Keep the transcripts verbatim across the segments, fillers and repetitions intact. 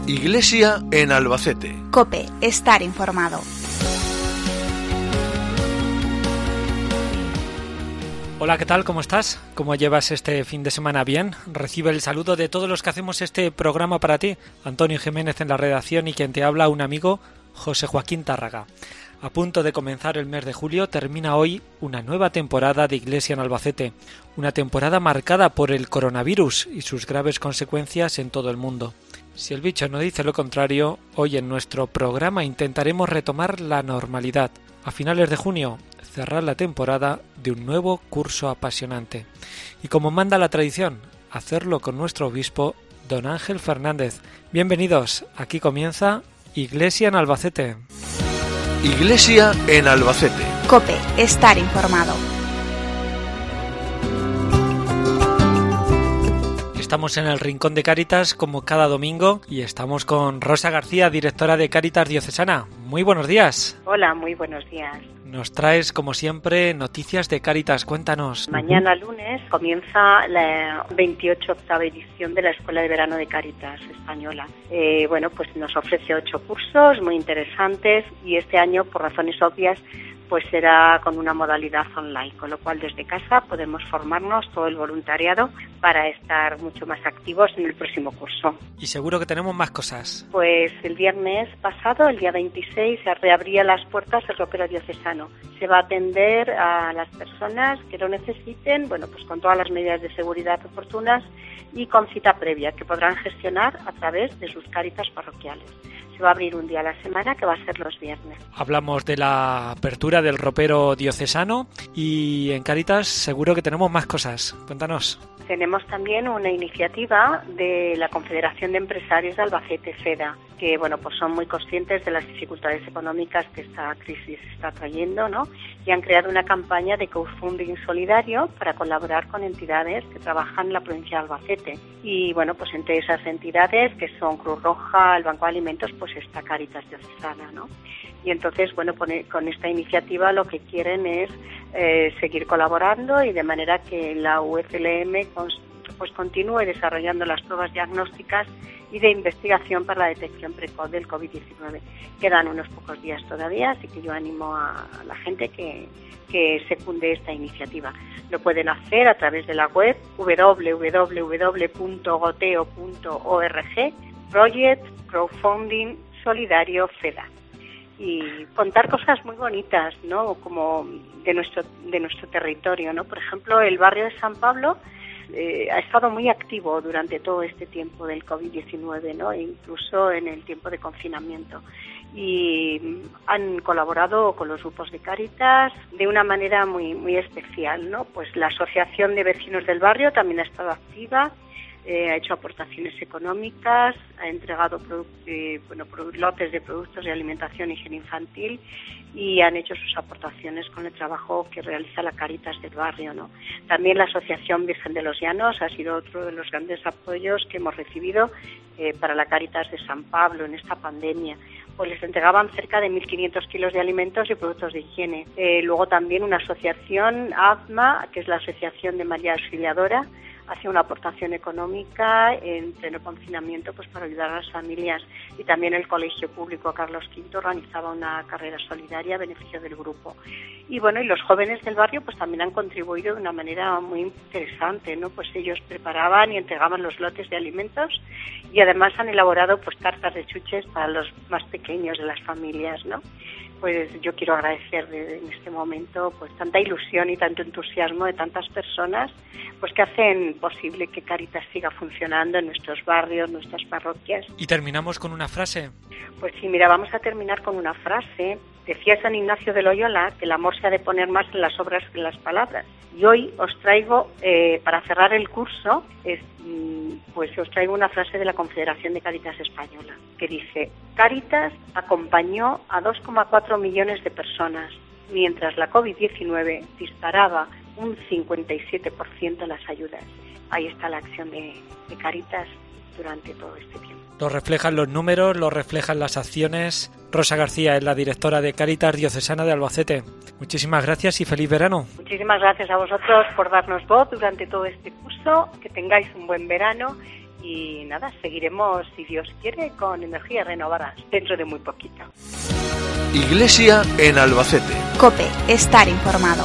Iglesia en Albacete. COPE, estar informado. Hola, ¿qué tal? ¿Cómo estás? ¿Cómo llevas este fin de semana? ¿Bien? Recibe el saludo de todos los que hacemos este programa para ti. Antonio Jiménez en la redacción y quien te habla, un amigo, José Joaquín Tárraga. A punto de comenzar el mes de julio, termina hoy una nueva temporada de Iglesia en Albacete. Una temporada marcada por el coronavirus y sus graves consecuencias en todo el mundo. Si el bicho no dice lo contrario, hoy en nuestro programa intentaremos retomar la normalidad. A finales de junio, cerrar la temporada de un nuevo curso apasionante. Y como manda la tradición, hacerlo con nuestro obispo, don Ángel Fernández. Bienvenidos, aquí comienza Iglesia en Albacete. Iglesia en Albacete. COPE, estar informado. Estamos en el Rincón de Cáritas como cada domingo y estamos con Rosa García, directora de Cáritas Diocesana. Muy buenos días. Hola, muy buenos días. Nos traes, como siempre, noticias de Cáritas. Cuéntanos. Mañana lunes comienza la veintiocho octava edición de la Escuela de Verano de Cáritas Española. Eh, bueno, pues nos ofrece ocho cursos muy interesantes y este año, por razones obvias, pues será con una modalidad online, con lo cual desde casa podemos formarnos todo el voluntariado para estar mucho más activos en el próximo curso. Y seguro que tenemos más cosas. Pues el viernes pasado, el día veintiséis, se reabría las puertas el ropero diocesano. Se va a atender a las personas que lo necesiten, bueno, pues con todas las medidas de seguridad oportunas y con cita previa, que podrán gestionar a través de sus cáritas parroquiales. Se va a abrir un día a la semana, que va a ser los viernes. Hablamos de la apertura del ropero diocesano y en Cáritas seguro que tenemos más cosas. Cuéntanos. Tenemos también una iniciativa de la Confederación de Empresarios de Albacete, FEDA, que bueno, pues son muy conscientes de las dificultades económicas que esta crisis está trayendo, ¿no? Y han creado una campaña de crowdfunding solidario para colaborar con entidades que trabajan en la provincia de Albacete. Y bueno, pues entre esas entidades, que son Cruz Roja, el Banco de Alimentos, pues está Cáritas Diocesana, ¿no? Y entonces, bueno, con esta iniciativa lo que quieren es eh, seguir colaborando y de manera que la U F L M pues continúe desarrollando las pruebas diagnósticas y de investigación para la detección precoz del covid diecinueve. Quedan unos pocos días todavía, así que yo animo a la gente que, que secunde esta iniciativa. Lo pueden hacer a través de la web doble u doble u doble u punto goteo punto org, Project Crowdfunding Solidario FEDA. Y contar cosas muy bonitas, ¿no? Como de nuestro de nuestro territorio, ¿no? Por ejemplo, el barrio de San Pablo eh, ha estado muy activo durante todo este tiempo del covid diecinueve, ¿no? E incluso en el tiempo de confinamiento. Y han colaborado con los grupos de Cáritas de una manera muy muy especial, ¿no? Pues la Asociación de Vecinos del Barrio también ha estado activa. Eh, ha hecho aportaciones económicas, ha entregado produ- eh, bueno, produ- lotes de productos de alimentación y higiene infantil y han hecho sus aportaciones con el trabajo que realiza la Cáritas del barrio, ¿no? También la Asociación Virgen de los Llanos ha sido otro de los grandes apoyos que hemos recibido eh, para la Cáritas de San Pablo en esta pandemia. Pues les entregaban cerca de mil quinientos kilos de alimentos y productos de higiene. Eh, luego también una asociación, A F M A, que es la Asociación de María Auxiliadora, hace una aportación económica en pleno confinamiento pues para ayudar a las familias, y también el Colegio Público Carlos quinto organizaba una carrera solidaria a beneficio del grupo. Y bueno, y los jóvenes del barrio pues también han contribuido de una manera muy interesante, ¿no? Pues ellos preparaban y entregaban los lotes de alimentos y además han elaborado pues tartas de chuches para los más pequeños de las familias, ¿no? Pues yo quiero agradecer en este momento pues tanta ilusión y tanto entusiasmo de tantas personas pues que hacen posible que Cáritas siga funcionando en nuestros barrios, nuestras parroquias. Y terminamos con una frase. Pues sí, mira, vamos a terminar con una frase. Decía San Ignacio de Loyola que el amor se ha de poner más en las obras que en las palabras. Y hoy os traigo, eh, para cerrar el curso, es, pues os traigo una frase de la Confederación de Cáritas Española, que dice: Cáritas acompañó a dos coma cuatro millones de personas, mientras la covid diecinueve disparaba un cincuenta y siete por ciento las ayudas. Ahí está la acción de, de Cáritas durante todo este tiempo. Lo reflejan los números, lo reflejan las acciones. Rosa García es la directora de Cáritas Diocesana de Albacete. Muchísimas gracias y feliz verano. Muchísimas gracias a vosotros por darnos voz durante todo este curso. Que tengáis un buen verano y y nada, seguiremos, si Dios quiere, con energías renovadas dentro de muy poquito. Iglesia en Albacete. COPE, estar informado.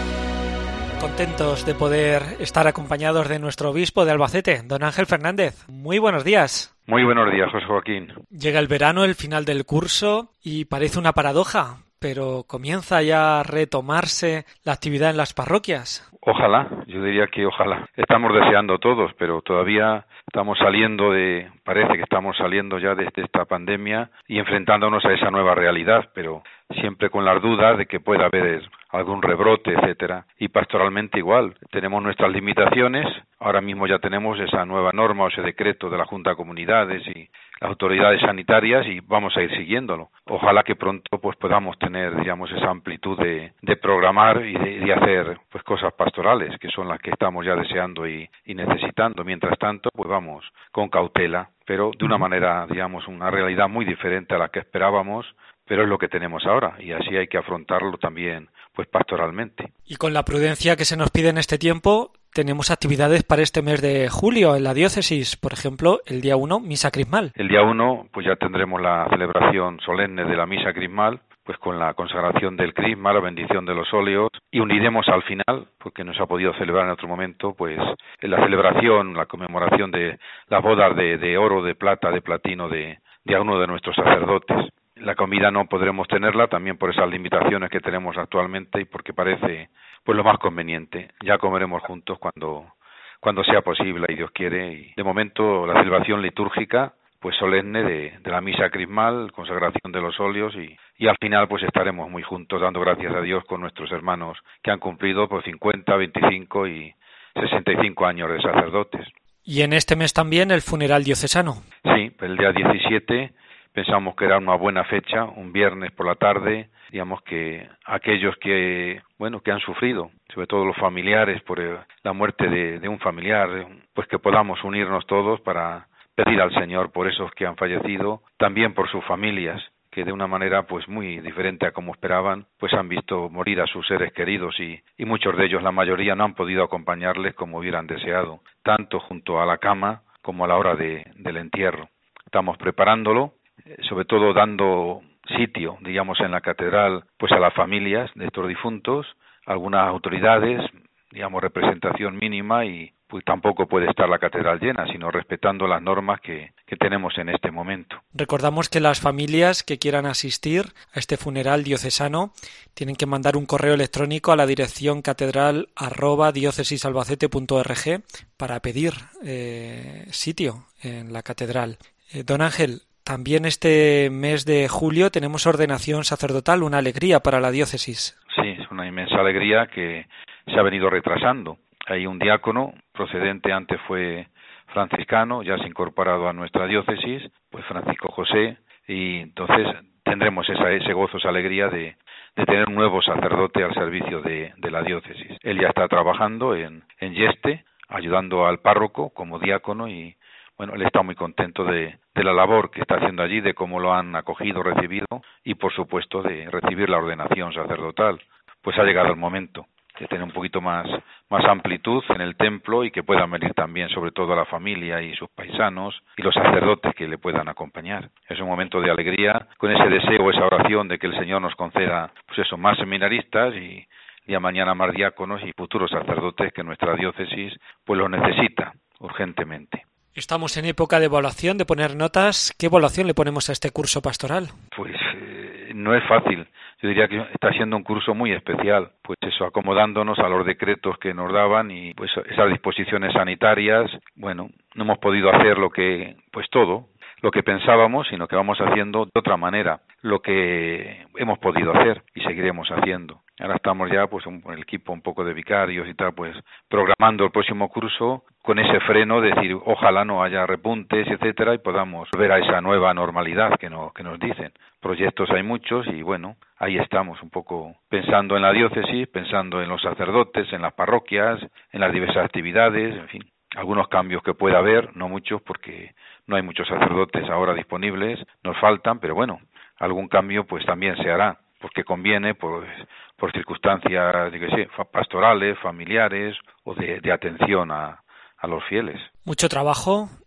Contentos de poder estar acompañados de nuestro obispo de Albacete, don Ángel Fernández. Muy buenos días. Muy buenos días, José Joaquín. Llega el verano, el final del curso, y parece una paradoja, pero comienza ya a retomarse la actividad en las parroquias. Ojalá, yo diría que ojalá. Estamos deseando todos, pero todavía estamos saliendo de, parece que estamos saliendo ya de esta pandemia y enfrentándonos a esa nueva realidad, pero siempre con las dudas de que pueda haber algún rebrote, etcétera. Y pastoralmente igual, tenemos nuestras limitaciones. Ahora mismo ya tenemos esa nueva norma o ese decreto de la Junta de Comunidades y las autoridades sanitarias y vamos a ir siguiéndolo. Ojalá que pronto pues podamos tener, digamos, esa amplitud de, de programar y de, de hacer pues cosas pastorales, que son las que estamos ya deseando y, y necesitando. Mientras tanto, pues vamos con cautela, pero de una manera, digamos, una realidad muy diferente a la que esperábamos, pero es lo que tenemos ahora y así hay que afrontarlo también pues pastoralmente. Y con la prudencia que se nos pide en este tiempo, tenemos actividades para este mes de julio en la diócesis, por ejemplo, el día uno, misa crismal. El día uno, pues ya tendremos la celebración solemne de la misa crismal, pues con la consagración del crisma, la bendición de los óleos, y uniremos al final, porque no se ha podido celebrar en otro momento, pues en la celebración, la conmemoración de las bodas de, de oro, de plata, de platino de, de uno de nuestros sacerdotes. La comida no podremos tenerla también por esas limitaciones que tenemos actualmente y porque parece pues lo más conveniente. Ya comeremos juntos cuando cuando sea posible y Dios quiere. Y de momento la celebración litúrgica pues solemne de, de la misa crismal, consagración de los óleos y, y al final pues estaremos muy juntos dando gracias a Dios con nuestros hermanos que han cumplido por cincuenta, veinticinco y sesenta y cinco años de sacerdotes. Y en este mes también el funeral diocesano. Sí, el día diecisiete pensamos que era una buena fecha, un viernes por la tarde, digamos que aquellos que, bueno, que han sufrido, sobre todo los familiares por la muerte de, de un familiar, pues que podamos unirnos todos para pedir al Señor por esos que han fallecido, también por sus familias, que de una manera pues muy diferente a como esperaban, pues han visto morir a sus seres queridos y, y muchos de ellos, la mayoría, no han podido acompañarles como hubieran deseado, tanto junto a la cama como a la hora de, del entierro. Estamos preparándolo, sobre todo dando sitio, digamos, en la catedral, pues a las familias de estos difuntos, algunas autoridades, digamos, representación mínima y pues tampoco puede estar la catedral llena, sino respetando las normas que, que tenemos en este momento. Recordamos que las familias que quieran asistir a este funeral diocesano tienen que mandar un correo electrónico a la dirección catedral arroba diócesisalbacete punto org para pedir eh, sitio en la catedral. Eh, don Ángel, también este mes de julio tenemos ordenación sacerdotal, una alegría para la diócesis. Sí, es una inmensa alegría que se ha venido retrasando. Hay un diácono procedente, antes fue franciscano, ya se ha incorporado a nuestra diócesis, pues Francisco José, y entonces tendremos esa, ese gozo, esa alegría de, de tener un nuevo sacerdote al servicio de, de la diócesis. Él ya está trabajando en, en Yeste, ayudando al párroco como diácono y bueno, él está muy contento de, de la labor que está haciendo allí, de cómo lo han acogido, recibido y, por supuesto, de recibir la ordenación sacerdotal. Pues ha llegado el momento de tener un poquito más, más amplitud en el templo y que puedan venir también, sobre todo, la familia y sus paisanos y los sacerdotes que le puedan acompañar. Es un momento de alegría, con ese deseo, esa oración de que el Señor nos conceda, pues eso, más seminaristas y día mañana más diáconos y futuros sacerdotes que nuestra diócesis pues lo necesita urgentemente. Estamos en época de evaluación, de poner notas. ¿Qué evaluación le ponemos a este curso pastoral? Pues eh, no es fácil. Yo diría que está siendo un curso muy especial. Pues eso, acomodándonos a los decretos que nos daban y pues esas disposiciones sanitarias. Bueno, no hemos podido hacer lo que, pues todo, lo que pensábamos, sino que vamos haciendo de otra manera lo que hemos podido hacer y seguiremos haciendo. Ahora estamos ya, pues, un, el equipo un poco de vicarios y tal, pues, programando el próximo curso con ese freno, de decir, ojalá no haya repuntes, etcétera, y podamos ver a esa nueva normalidad que, no, que nos dicen. Proyectos hay muchos y, bueno, ahí estamos un poco pensando en la diócesis, pensando en los sacerdotes, en las parroquias, en las diversas actividades, en fin. Algunos cambios que pueda haber, no muchos, porque no hay muchos sacerdotes ahora disponibles, nos faltan, pero bueno, algún cambio pues también se hará, porque conviene, pues, por circunstancias, yo qué sé, pastorales, familiares o de, de atención a, a los fieles. Mucho trabajo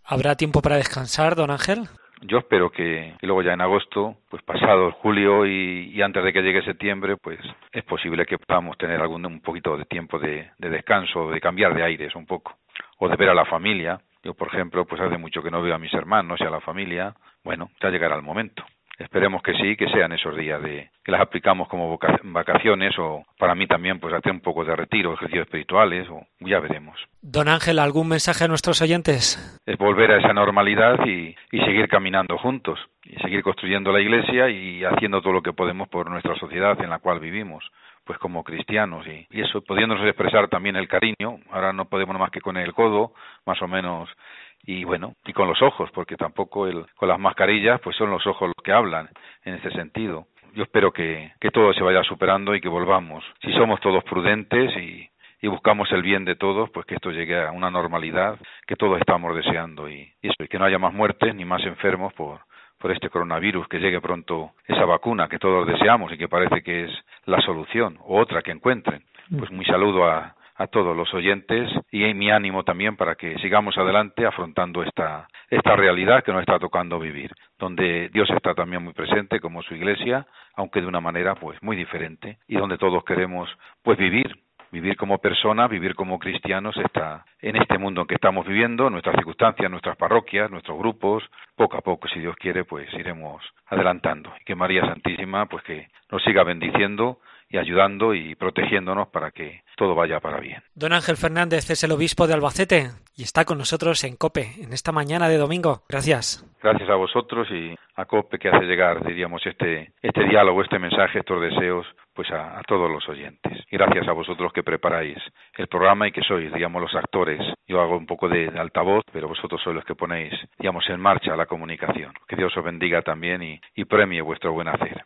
¿Habrá tiempo para descansar, don Ángel? Yo espero que, que luego ya en agosto, pues pasado el julio y, y antes de que llegue septiembre, pues es posible que podamos tener algún un poquito de tiempo de, de descanso, de cambiar de aires un poco, o de ver a la familia. Yo, por ejemplo, pues hace mucho que no veo a mis hermanos y a la familia. Bueno, ya llegará el momento. Esperemos que sí, que sean esos días de que las aplicamos como vacaciones o para mí también pues hacer un poco de retiro, ejercicios espirituales o ya veremos. Don Ángel, ¿algún mensaje a nuestros oyentes? Es volver a esa normalidad y, y seguir caminando juntos y seguir construyendo la Iglesia y haciendo todo lo que podemos por nuestra sociedad en la cual vivimos, pues como cristianos y, y eso, pudiéndonos expresar también el cariño. Ahora no podemos más que con el codo, más o menos. Y bueno, y con los ojos, porque tampoco el, con las mascarillas, pues son los ojos los que hablan en ese sentido. Yo espero que, que todo se vaya superando y que volvamos. Si somos todos prudentes y, y buscamos el bien de todos, pues que esto llegue a una normalidad que todos estamos deseando y, y eso, y que no haya más muertes ni más enfermos por, por este coronavirus, que llegue pronto esa vacuna que todos deseamos y que parece que es la solución, o otra que encuentren. Pues muy saludo a a todos los oyentes y mi ánimo también para que sigamos adelante afrontando esta esta realidad que nos está tocando vivir, donde Dios está también muy presente como su Iglesia, aunque de una manera pues muy diferente, y donde todos queremos pues vivir, vivir como personas, vivir como cristianos esta, en este mundo en que estamos viviendo, nuestras circunstancias, nuestras parroquias, nuestros grupos. Poco a poco, si Dios quiere, pues iremos adelantando, y que María Santísima pues que nos siga bendiciendo y ayudando y protegiéndonos para que todo vaya para bien. Don Ángel Fernández es el obispo de Albacete y está con nosotros en COPE en esta mañana de domingo. Gracias. Gracias a vosotros y a COPE que hace llegar, diríamos, este este diálogo, este mensaje, estos deseos, pues a, a todos los oyentes. Y gracias a vosotros que preparáis el programa y que sois, digamos, los actores. Yo hago un poco de, de altavoz, pero vosotros sois los que ponéis, digamos, en marcha la comunicación. Que Dios os bendiga también y, y premie vuestro buen hacer.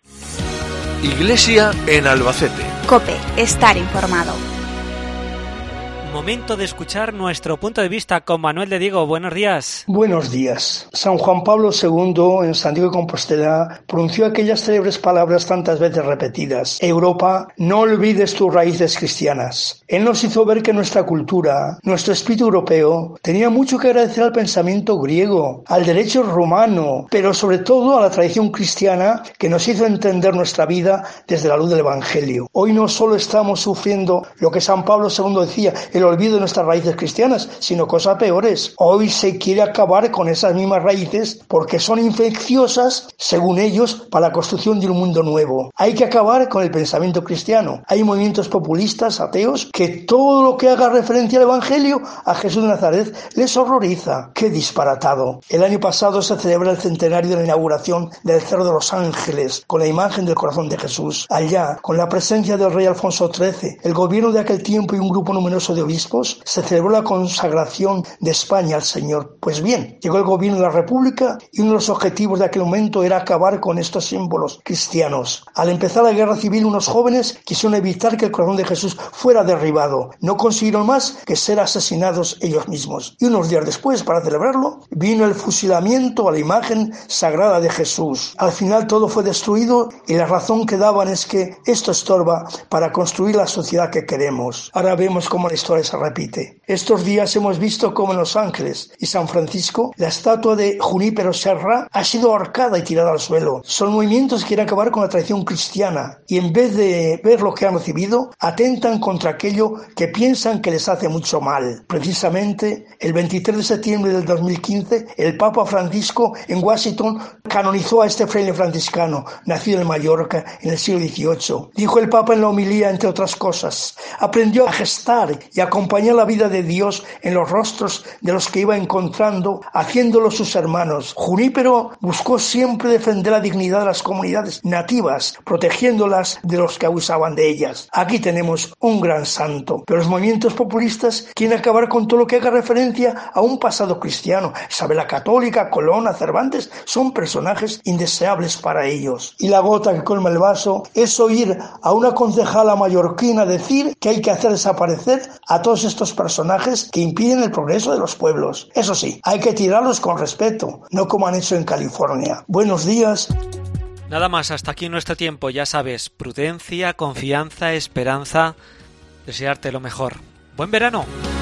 Iglesia en Albacete. COPE, estar informado. Momento de escuchar nuestro punto de vista con Manuel de Diego. Buenos días. Buenos días. San Juan Pablo segundo, en Santiago de Compostela, pronunció aquellas célebres palabras tantas veces repetidas: Europa, no olvides tus raíces cristianas. Él nos hizo ver que nuestra cultura, nuestro espíritu europeo, tenía mucho que agradecer al pensamiento griego, al derecho romano, pero sobre todo a la tradición cristiana que nos hizo entender nuestra vida desde la luz del Evangelio. Hoy no solo estamos sufriendo lo que San Pablo segundo decía, el olvido de nuestras raíces cristianas, sino cosas peores. Hoy se quiere acabar con esas mismas raíces porque son infecciosas, según ellos, para la construcción de un mundo nuevo. Hay que acabar con el pensamiento cristiano. Hay movimientos populistas, ateos, que todo lo que haga referencia al Evangelio, a Jesús de Nazaret, les horroriza. ¡Qué disparatado! El año pasado se celebra el centenario de la inauguración del Cerro de los Ángeles, con la imagen del corazón de Jesús. Allá, con la presencia del rey Alfonso trece, el gobierno de aquel tiempo y un grupo numeroso de obispos, se celebró la consagración de España al Señor. Pues bien, llegó el gobierno de la República y uno de los objetivos de aquel momento era acabar con estos símbolos cristianos. Al empezar la guerra civil, unos jóvenes quisieron evitar que el corazón de Jesús fuera derribado. No consiguieron más que ser asesinados ellos mismos. Y unos días después, para celebrarlo, vino el fusilamiento a la imagen sagrada de Jesús. Al final todo fue destruido y la razón que daban es que esto estorba para construir la sociedad que queremos. Ahora vemos cómo la historia se repite. Estos días hemos visto cómo en Los Ángeles y San Francisco la estatua de Junípero Serra ha sido ahorcada y tirada al suelo. Son movimientos que quieren acabar con la tradición cristiana y en vez de ver lo que han recibido, atentan contra aquello que piensan que les hace mucho mal. Precisamente el veintitrés de septiembre del dos mil quince, el Papa Francisco en Washington canonizó a este fraile franciscano, nacido en Mallorca en el siglo dieciocho. Dijo el Papa en la homilía, entre otras cosas: aprendió a gestar y a acompañar la vida de Dios en los rostros de los que iba encontrando, haciéndolo sus hermanos. Junípero buscó siempre defender la dignidad de las comunidades nativas, protegiéndolas de los que abusaban de ellas. Aquí tenemos un gran santo, pero los movimientos populistas quieren acabar con todo lo que haga referencia a un pasado cristiano. Isabel la Católica, Colonna, Cervantes, son personajes indeseables para ellos. Y la gota que colma el vaso es oír a una concejala mallorquina decir que hay que hacer desaparecer a todos estos personajes que impiden el progreso de los pueblos. Eso sí, hay que tirarlos con respeto, no como han hecho en California. Buenos días. Nada más, hasta aquí nuestro tiempo. Ya sabes, prudencia, confianza, esperanza, desearte lo mejor. ¡Buen verano!